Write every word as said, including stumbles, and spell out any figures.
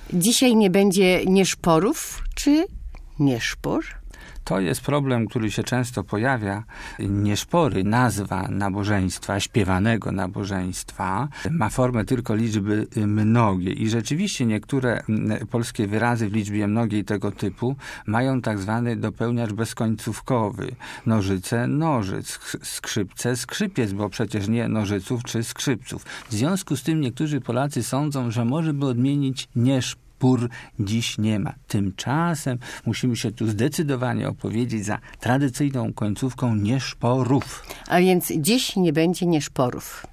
Dzisiaj nie będzie nieszporów, czy nieszpor? To jest problem, który się często pojawia. Nieszpory, nazwa nabożeństwa, śpiewanego nabożeństwa, ma formę tylko liczby mnogiej. I rzeczywiście niektóre polskie wyrazy w liczbie mnogiej tego typu mają tak zwany dopełniacz bezkońcówkowy. Nożyce, nożyc, skrzypce, skrzypiec, bo przecież nie nożyców czy skrzypców. W związku z tym niektórzy Polacy sądzą, że może by odmienić nieszpor. Pór dziś nie ma. Tymczasem musimy się tu zdecydowanie opowiedzieć za tradycyjną końcówką nieszporów. A więc dziś nie będzie nieszporów.